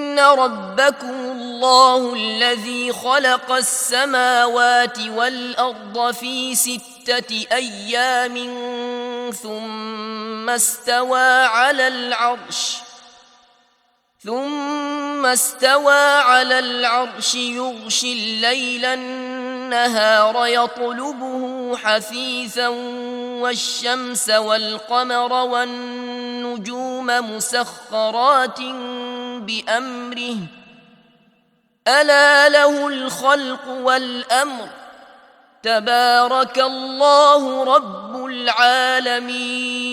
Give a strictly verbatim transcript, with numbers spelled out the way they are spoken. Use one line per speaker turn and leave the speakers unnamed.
ربكم الله الذي خلق السماوات والأرض في ستة أيام ثم استوى على العرش ثم استوى على العرش يغشي الليل النهار يطلبه حثيثا والشمس والقمر والنجوم مسخرات بأمره ألا له الخلق والأمر تبارك الله رب العالمين.